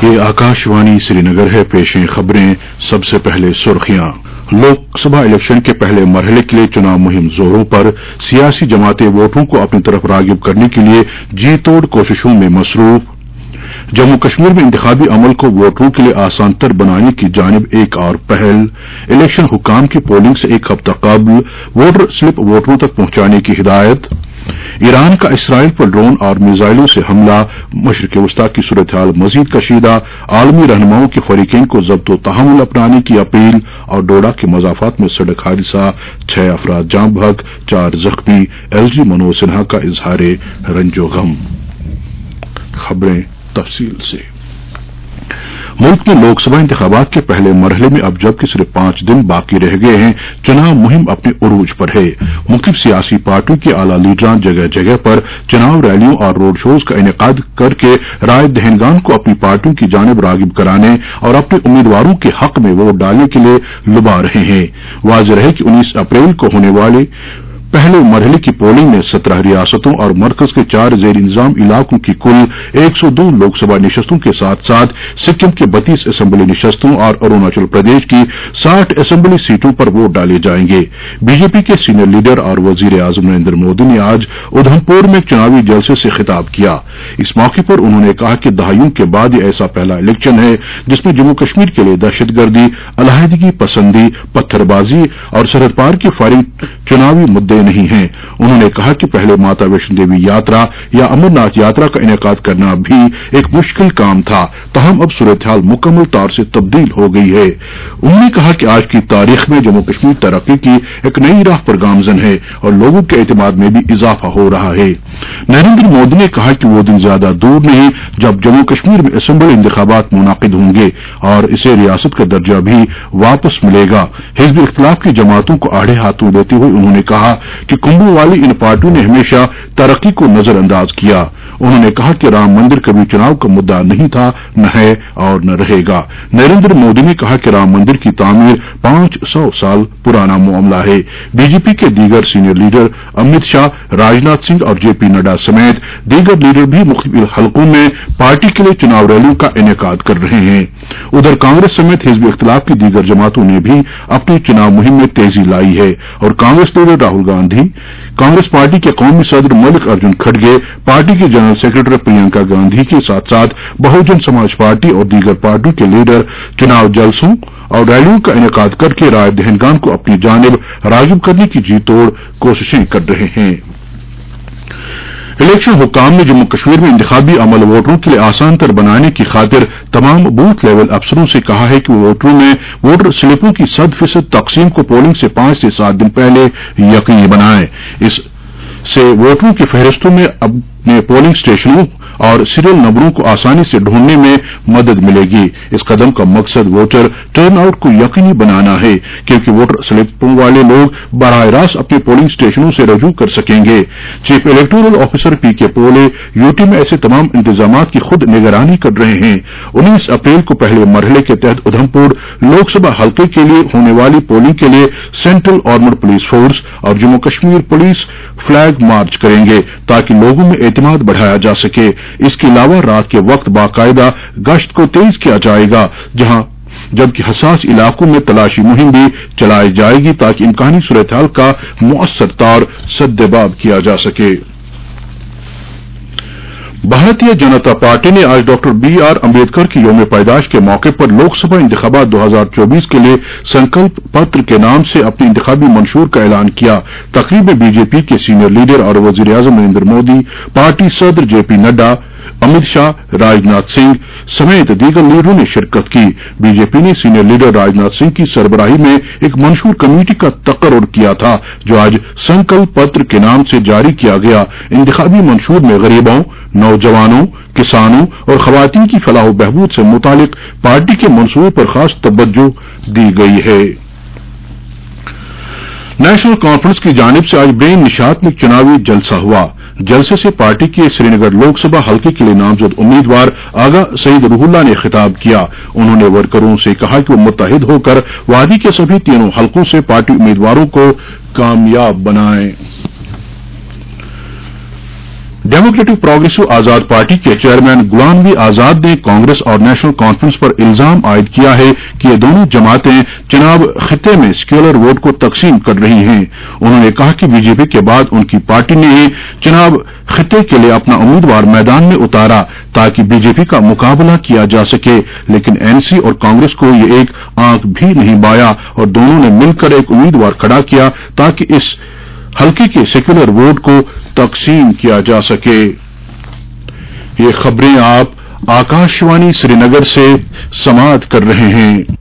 ये आकाशवाणी श्रीनगर है। पेशें खबरें। सबसे पहले सुर्खियां। लोकसभा इलेक्शन के पहले मरहले के लिए चुनाव मुहिम जोरों पर। सियासी जमातें वोटरों को अपनी तरफ रागिब करने के लिए जी तोड़ कोशिशों में मसरूफ। जम्मू कश्मीर में इंतखाबी अमल को वोटरों के लिए आसान तर बनाने की जानिब एक और पहल। इलेक्शन हुक्काम की पोलिंग से एक हफ्ता कबल वोटर स्लिप वोटरों तक पहुंचाने की हिदायत। ईरान का इसराइल पर ड्रोन और मिसाइलों से हमला। मशरिक वस्ता की सूरत हाल मजीद कशीदा। आलमी रहनुमाओं के फरीकैन को ज़ब्त तहम्मुल अपनाने की अपील। और डोडा के मज़ाफात में सड़क हादसा, 6 अफराद जाँ बहक, 4 जख्मी। एलजी मनोज सिन्हा का इजहार रंजो गम। खबरें तफसील से। मुल्क में लोकसभा इंतखाबात के पहले मरहले में अब जबकि सिर्फ 5 दिन बाकी रह गए हैं, चुनाव मुहिम अपने उरूज पर है। मुख्तलिफ सियासी पार्टियों के आला लीडरान जगह जगह पर चुनाव रैलियों और रोड शोज का इनेकाद करके राय दहनगान को अपनी पार्टियों की जानिब रागिब कराने और अपने उम्मीदवारों के हक में वोट डालने के लिए लुभा रहे हैं। वाज़ेह है कि 19 अप्रैल को होने वाले पहले मरहले की पोलिंग में 17 रियासतों और मरकज के 4 जेर इंतजाम इलाकों की कुल 102 लोकसभा निशस्तों के साथ साथ सिक्किम की 32 असेंबली निशस्तों और अरुणाचल प्रदेश की 60 असेंबली सीटों पर वोट डाले जाएंगे। बीजेपी के सीनियर लीडर और वजीर आजम नरेंद्र मोदी ने आज उधमपुर में एक चुनावी जलसे से खिताब किया। इस मौके पर उन्होंने कहा कि दहाइयों के बाद यह ऐसा पहला इलेक्शन है जिसमें जम्मू कश्मीर के लिए दहशतगर्दी, अलहदगी पसंदी, पत्थरबाजी और सरहद पार की फायरिंग चुनावी मुद्दे नहीं है। उन्होंने कहा कि पहले माता वैष्णो देवी यात्रा या अमरनाथ यात्रा का इनेकाद करना भी एक मुश्किल काम था, तहम अब सूरत हाल मुकम्मल तौर से तब्दील हो गई है। उन्होंने कहा कि आज की तारीख में जम्मू कश्मीर तरक्की की एक नई राह पर गामजन है और लोगों के एतमाद में भी इजाफा हो रहा है। नरेंद्र मोदी ने कहा कि वो दिन ज्यादा दूर नहीं जब जम्मू कश्मीर में असेंबली इंतखाबात मुनाकिद होंगे और इसे रियासत का दर्जा भी वापस मिलेगा। हिज़्ब इख्तिलाफ की जमातों को आड़े हाथों लेते हुए उन्होंने कहा कि कुंभों वाली इन पार्टियों ने हमेशा तरक्की को नजरअंदाज किया। उन्होंने कहा कि राम मंदिर कभी चुनाव का मुद्दा नहीं था, न है और न रहेगा। नरेंद्र मोदी ने कहा कि राम मंदिर की तामीर 500 साल पुराना मामला है। बीजेपी के दीगर सीनियर लीडर अमित शाह, राजनाथ सिंह और जेपी नड्डा समेत दीगर लीडर भी मुख्तलिफ हलकों में पार्टी के लिए चुनाव रैलियों का इनेकाद कर रहे हैं। उधर कांग्रेस समेत हिज़्ब इख्तिलाफ की दीगर जमातों ने भी अपनी चुनाव मुहिम में तेजी लाई है और कांग्रेस लीडर राहुल गांधी, कांग्रेस पार्टी के कौमी सदर मल्लिकार्जुन खड़गे, पार्टी की जनरल सेक्रेटरी प्रियंका गांधी के साथ साथ बहुजन समाज पार्टी और दीगर पार्टियों के लीडर चुनाव जलसों और रैलियों का इनेकाद करके राय दहनगान को अपनी जानिब रागिब करने की जी तोड़ कोशिशें कर रहे हैं। इलेक्शन हुक्काम ने जम्मू कश्मीर में इंतखाबी अमल वोटरों के लिए आसान तर बनाने की खातिर तमाम बूथ लेवल अफसरों से कहा है कि वो वोटरों में वोटर स्लिपों की 100% तकसीम को पोलिंग से 5 से 7 दिन पहले यकीनी बनाएं। इससे वोटरों की फहरिस्तों में अपने पोलिंग स्टेशनों और सीरियल नंबरों को आसानी से ढूंढने में मदद मिलेगी। इस कदम का मकसद वोटर टर्नआउट को यकीनी बनाना है क्योंकि वोटर स्लिपों वाले लोग बराह रास्त अपने पोलिंग स्टेशनों से रजू कर सकेंगे। चीफ इलेक्टोरल ऑफिसर पीके पोले यूटी में ऐसे तमाम इंतजामात की खुद निगरानी कर रहे हैं। 19 अप्रैल को पहले मरहले के तहत उधमपुर लोकसभा हल्के के लिए होने वाली पोलिंग के लिए सेंट्रल आर्मड पुलिस फोर्स और Jammu Kashmir police flag march करेंगे ताकि लोगों में एतमाद बढ़ाया जा सके। इसके अलावा रात के वक्त बाकायदा गश्त को तेज किया जाएगा जबकि हसास इलाकों में तलाशी मुहिम भी चलाई जाएगी ताकि इम्कानी सूरत हाल का मुअस्सर तौर सद्देबाब किया जा सके। भारतीय जनता पार्टी ने आज डॉक्टर बी.आर. अम्बेडकर की यौम पैदाश के मौके पर लोकसभा इंतखाबात 2024 के लिए संकल्प पत्र के नाम से अपने इंतखाबी मंशूर का ऐलान किया। तकरीब में बीजेपी के सीनियर लीडर और वजीर आजम नरेंद्र मोदी, पार्टी सदर जेपी नड्डा, अमित शाह, राजनाथ सिंह समेत दीगर लीडरों ने शिरकत की। बीजेपी ने सीनियर लीडर राजनाथ सिंह की सरबराही में एक मंशूर कमेटी का तकर्रुर किया था जो आज संकल्प पत्र के नाम से जारी किया गया। इंतखाबी मंशूर में गरीबों, नौजवानों, किसानों और खवातीन की फलाह व बहबूद से मुतालिक पार्टी के मंसूबों पर खास तवज्जो दी गई है। नेशनल कॉन्फ्रेंस की जानिब से आज ब्रेन निशात में चुनावी जलसा हुआ। जलसे से पार्टी के श्रीनगर लोकसभा हल्के के लिए नामजद उम्मीदवार आगा सईद रूहुल्लाह ने खिताब किया। उन्होंने वर्करों से कहा कि वो मुत्तहिद होकर वादी के सभी तीनों हल्कों से पार्टी उम्मीदवारों को कामयाब बनाएं। डेमोक्रेटिक प्रोग्रेसिव आजाद पार्टी के चेयरमैन गुलाम नबी आजाद ने कांग्रेस और नेशनल कॉन्फ्रेंस पर इल्जाम आयद किया है कि ये दोनों जमातें चुनाव खित्ते में सेक्युलर वोट को तकसीम कर रही हैं। उन्होंने कहा कि बीजेपी के बाद उनकी पार्टी ने ही चुनाव खित्ते के लिए अपना उम्मीदवार मैदान में उतारा ताकि बीजेपी का मुकाबला किया जा सके, लेकिन एनसी और कांग्रेस को ये एक आंख भी नहीं बाया और दोनों ने मिलकर एक उम्मीदवार खड़ा किया ताकि इस हल्के के सेक्युलर वोट को तकसीम किया जा सके। ये खबरें आप आकाशवाणी श्रीनगर से समाअत कर रहे हैं।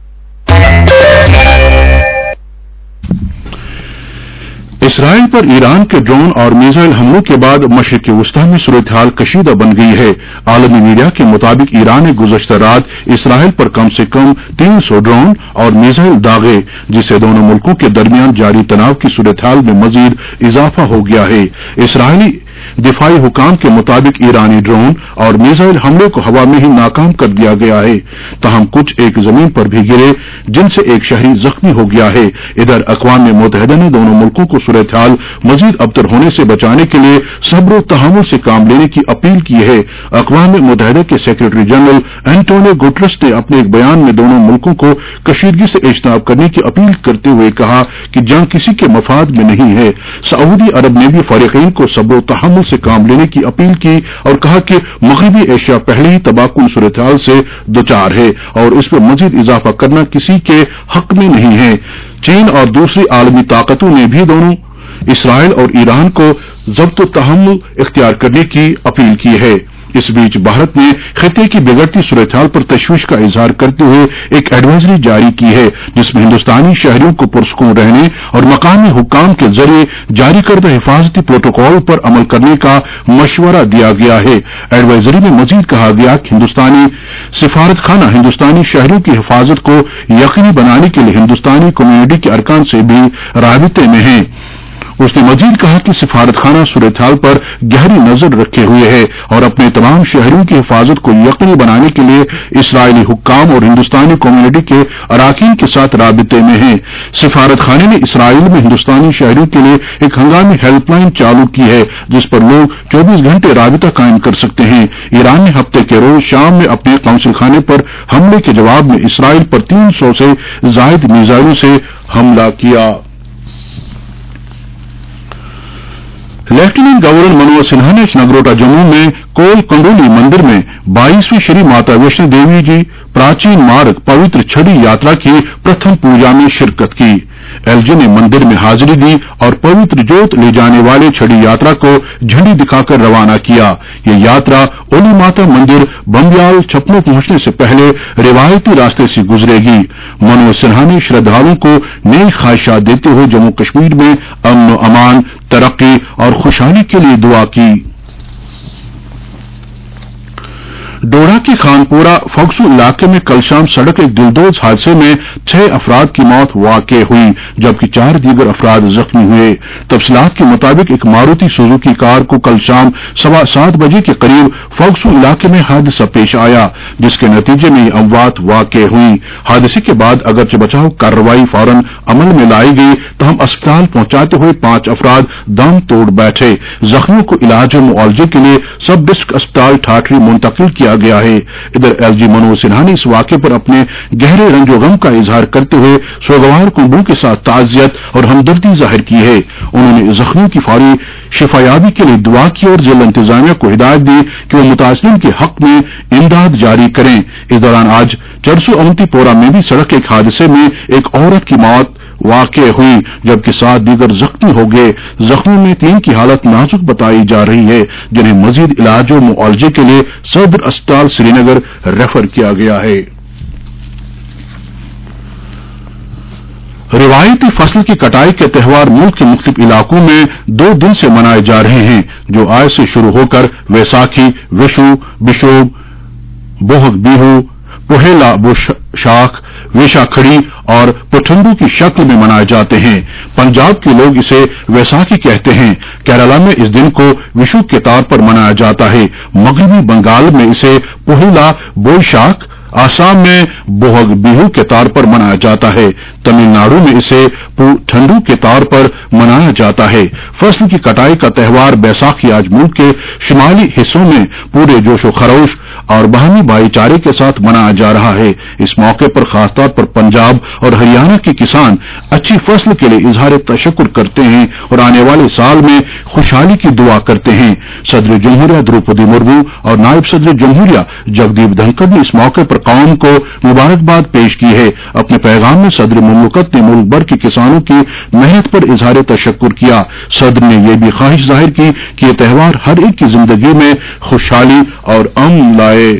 इसराइल पर ईरान के ड्रोन और मिसाइल हमलों के बाद मशरिक वस्ती में सूरत-ए-हाल कशीदा बन गई है। आलमी मीडिया के मुताबिक ईरान ने गुज़श्ता रात इसराइल पर कम से कम 300 ड्रोन और मिसाइल दागे, जिससे दोनों मुल्कों के दरमियान जारी तनाव की सूरत-ए-हाल में मजीद इजाफा हो गया है। इसराइली दिफाई हुकाम के मुताबिक ईरानी ड्रोन और मिसाइल हमले को हवा में ही नाकाम कर दिया गया है, ताहम कुछ एक जमीन पर भी गिरे, जिनसे एक शहरी जख्मी हो गया है। इधर अक़वाम मुत्तहिदा ने दोनों मुल्कों को सूरत-ए-हाल मजीद अबतर होने से बचाने के लिए सब्र और तहम्मुल से काम लेने की अपील की है। अक़वाम मुत्तहिदा के सेक्रेटरी जनरल एंटोनियो गुटेरेस ने अपने एक बयान में दोनों मुल्कों को कशीदगी से इज्तनाब करने की अपील करते हुए कहा कि जंग किसी के मफाद में नहीं है। सऊदी अरब ने भी फरीक़ैन को सब्र और तहम्मुल से काम लेने की अपील की और कहा कि मगरबी एशिया पहले ही तबाहकुन सूरत-ए-हाल से दुचार है और इस पर मजीद इजाफा करना किसी के हक में नहीं है। चीन और दूसरी आलमी ताकतों ने भी दोनों इसराइल और ईरान को ज़ब्त तहम्मुल इख्तियार करने की अपील की है। इस बीच भारत ने खित्ते की बिगड़ती सूरत-ए-हाल पर तशवीश का इजहार करते हुए एक एडवाइजरी जारी की है, जिसमें हिंदुस्तानी शहरियों को पुरसकून रहने और मकामी हुक्काम के जरिए जारी करदा हिफाजती प्रोटोकॉल पर अमल करने का मशवरा दिया गया है। एडवाइजरी में मजीद कहा गया कि हिंदुस्तानी सिफारतखाना हिंदुस्तानी शहरियों की हिफाजत को यकीनी बनाने के लिए हिंदुस्तानी कम्युनिटी के अरकान से भी राबिते में है। उसने मजीद कहा कि सिफारतखाना सूरत-ए-हाल पर गहरी नजर रखे हुए है और अपने तमाम शहरियों की हिफाजत को यकीनी बनाने के लिए इसराइली हुक्काम और हिंदुस्तानी कम्युनिटी के अराकीन के साथ राबिते में है। सिफारतखाने ने इसराइल में हिंदुस्तानी शहरियों के लिए एक हंगामी हेल्पलाइन चालू की है, जिस पर लोग 24 घंटे राबिता कायम कर सकते हैं। ईरान ने हफ्ते के रोज शाम में अपने कौंसिल खाने पर हमले के जवाब में इसराइल पर 300 से जायद मिसाइलों से हमला किया। लेफ्टिनेंट गवर्नर मनोज सिन्हा ने नगरोटा जम्मू में कोल कंडोली मंदिर में 22वीं श्री माता वैष्णो देवी जी प्राचीन मार्ग पवित्र छड़ी यात्रा की प्रथम पूजा में शिरकत की। एलजी ने मंदिर में हाजिरी दी और पवित्र जोत ले जाने वाले छड़ी यात्रा को झंडी दिखाकर रवाना किया। ये यात्रा ओली माता मंदिर बम्बियाल छपनो पहुंचने से पहले रिवायती रास्ते से गुजरेगी। मनोज सिन्हा ने श्रद्धालुओं को नई ख्वाहिशात देते हुए जम्मू कश्मीर में अमन अमान, तरक्की और खुशहाली के लिए दुआ की। डोडा के खानपुरा फगसू इलाके में कल शाम सड़क एक दिलदोज हादसे में 6 अफराद की मौत वाक़ हुई, जबकि 4 दीगर अफराद जख्मी हुए। तफसीलात के मुताबिक एक मारुति सुजुकी कार को कल शाम 7:15 बजे के करीब फगसू इलाके में हादसा पेश आया, जिसके नतीजे में ये अमवात वाक़ हुई। हादसे के बाद अगरचे बचाव कार्रवाई फौरन अमल में लाई गई, तहम अस्पताल पहुंचाते हुए 5 अफराद दम तोड़ बैठे। जख्मियों को इलाज और मुआवजे के लिए सब डिस्ट्रिक्ट अस्पताल ठाठरी मुंतकिल किया गया है। इधर एलजी मनोज सिन्हा ने इस वाक़े पर अपने गहरे रंजो गम का इजहार करते हुए सोगवार कुटुंबों के साथ ताज़ियत और हमदर्दी जाहिर की है। उन्होंने जख्मियों की फौरी शिफायाबी के लिए दुआ की और जिला इंतजामिया को हिदायत दी कि वो मुतासिरीन के हक में इमदाद जारी करें। इस दौरान आज चरसू अवंतीपोरा में भी सड़क एक हादसे में एक औरत की मौत वाक़ हुई, जबकि 7 दीगर जख्मी हो गए। जख्मियों में 3 की हालत नाजुक बताई जा रही है, जिन्हें मजीद इलाज और मुआवजे के लिए सदर अस्पताल श्रीनगर रेफर किया गया है। रिवायती फसल की कटाई के त्यौहार मुल्क के मुख्तलिफ इलाकों में 2 दिन से मनाए जा रहे हैं, जो आज से शुरू होकर वैसाखी, विशु, बिशोब, बोहग बिहू, पोहेला बोशाख, वेशाखड़ी और पुठंडू की शक्ल में मनाए जाते हैं। पंजाब के लोग इसे वैसाखी कहते हैं। केरला में इस दिन को विशु के तौर पर मनाया जाता है। मगरबी बंगाल में इसे पोहेला बोईशाख आसाम में बोहग बिहू के तौर पर मनाया जाता है। तमिलनाडु में इसे ठंडू के तौर पर मनाया जाता है। फसल की कटाई का त्यौहार बैसाखी आज मुल्क के शुमाली हिस्सों में पूरे जोशो खरोश और बाहमी भाईचारे के साथ मनाया जा रहा है। इस मौके पर खासतौर पर पंजाब और हरियाणा के किसान अच्छी फसल के लिए इजहार तशक्कुर करते हैं और आने वाले साल में खुशहाली की दुआ करते हैं। सदर जमहूरिया द्रौपदी मुर्मू और नायब सदर जमहूरिया जगदीप धनखड़ ने इस मौके पर कौम को मुबारकबाद पेश की है। अपने पैगाम में सदर मुमलकत ने मुल्क भर के किसानों की मेहनत पर इजहार तशक्कुर किया। सदर ने यह भी ख्वाहिश जाहिर की कि यह त्यौहार हर एक की जिंदगी में खुशहाली और अमन लाए।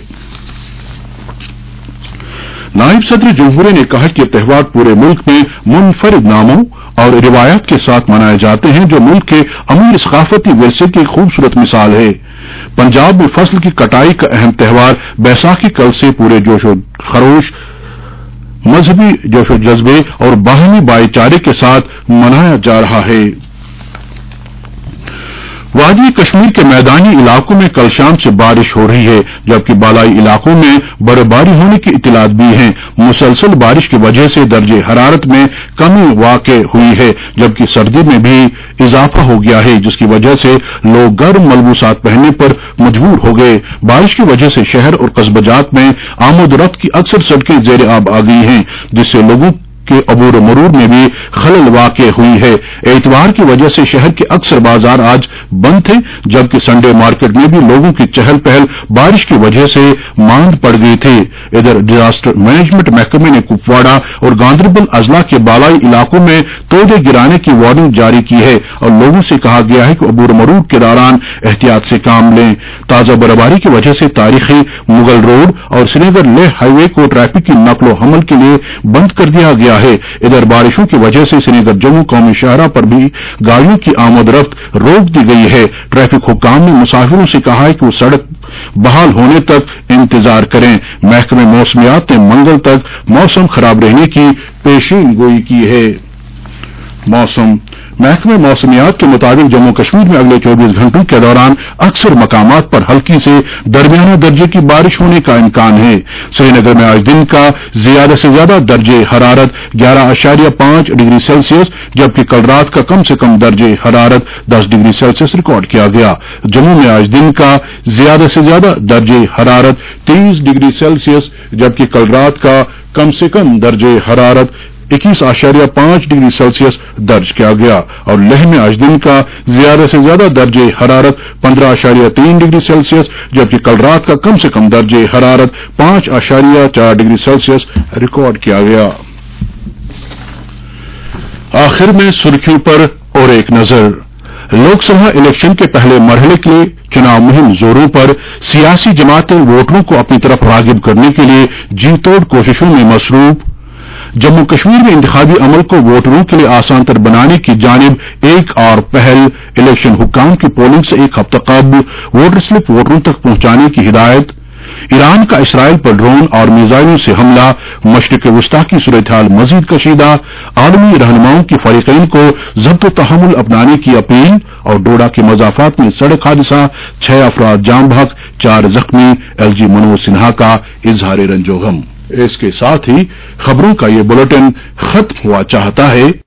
नायब सदर जमहूरिया ने कहा कि यह त्यौहार पूरे मुल्क में मुनफरिद नामों और रिवायत के साथ मनाए जाते हैं, जो मुल्क के अमीर सकाफती विरसे की खूबसूरत मिसाल है। पंजाब में फसल की कटाई का अहम त्यौहार बैसाखी कल से पूरे जोशो खरोश, मजहबी जोशो जज्बे और बाहमी भाईचारे के साथ मनाया जा रहा है। वादी कश्मीर के मैदानी इलाकों में कल शाम से बारिश हो रही है, जबकि बालाई इलाकों में बर्फबारी होने की इत्तलात भी हैं। मुसलसल बारिश की वजह से दर्जे हरारत में कमी वाक़ हुई है, जबकि सर्दी में भी इजाफा हो गया है, जिसकी वजह से लोग गर्म मलबूसात पहनने पर मजबूर हो गए। बारिश की वजह से शहर और कस्बजात में आमद-ओ-रफ्त की अक्सर सड़कें ज़ेर आब आ गई हैं, जिससे लोगों के अबूर मरूर में भी खलल वाक़ हुई है। एतवार की वजह से शहर के अक्सर बाजार आज बंद थे, जबकि संडे मार्केट में भी लोगों की चहल पहल बारिश की वजह से मांद पड़ गई थी। इधर डिजास्टर मैनेजमेंट महकमे ने कुपवाड़ा और गांदरबल अजला के बालाई इलाकों में तोदे गिराने की वार्निंग जारी की है और लोगों से कहा गया है कि अबूर मरूर के दौरान एहतियात से काम लें। ताजा बर्फबारी की वजह से तारीखी मुगल रोड और श्रीनगर लेह हाईवे को ट्रैफिक की नकलो हमल के लिए बंद कर दिया गया है। इधर बारिशों की वजह से श्रीनगर जम्मू कौमी शाहरा पर भी गाड़ियों की आमद रफ्त रोक दी गई है। ट्रैफिक हुक्काम ने मुसाफिरों से कहा है कि वो सड़क बहाल होने तक इंतजार करें। महकमे मौसमियात ने मंगल तक मौसम खराब रहने की पेशीन गोई की है। मौसम महकमे मौसमियात के मुताबिक जम्मू कश्मीर में अगले 24 घंटों के दौरान अक्सर मकामात पर हल्की से दरमियाना दर्जे की बारिश होने का इम्कान है। श्रीनगर में आज दिन का ज्यादा से ज्यादा दर्जे हरारत 11.5 डिग्री सेल्सियस, जबकि कल रात का कम से कम दर्जे हरारत 10 डिग्री सेल्सियस रिकॉर्ड किया गया। जम्मू में आज दिन का ज्यादा से ज्यादा दर्जे हरारत 30 डिग्री सेल्सियस, जबकि कल रात का कम से कम दर्जे हरारत 21.5 डिग्री सेल्सियस दर्ज किया गया और लेह में आज दिन का ज्यादा से ज्यादा दर्जे हरारत 15.3 डिग्री सेल्सियस, जबकि कल रात का कम से कम दर्जे हरारत 5.4 डिग्री सेल्सियस रिकॉर्ड किया गया। आखिर में सुर्खियों पर और एक नजर। लोकसभा इलेक्शन के पहले मरहले के लिए चुनाव मुहिम जोरों पर। सियासी जमातें वोटरों को अपनी तरफ रागिब करने के लिए जी तोड़ कोशिशों में मसरूफ। जम्मू कश्मीर में इंतखाबी अमल को वोटरों के लिए आसान तर बनाने की जानिब एक और पहल। इलेक्शन हुक्काम की पोलिंग से एक हफ्ता कबल वोटर स्लिप वोटरों तक पहुंचाने की हिदायत। ईरान का इसराइल पर ड्रोन और मिसाइलों से हमला। मशरिक वस्ता की सूरत हाल मजीद कशीदा। आलमी रहनुमाओं की फरीकैन को ज़ब्त तहम्मुल अपनाने की अपील। और डोडा के मजाफात में सड़क हादसा, 6 अफराद जाम बहक, 4 जख्मी। एलजी मनोज सिन्हा का इजहार रंजो गम। इसके साथ ही खबरों का ये बुलेटिन खत्म हुआ चाहता है।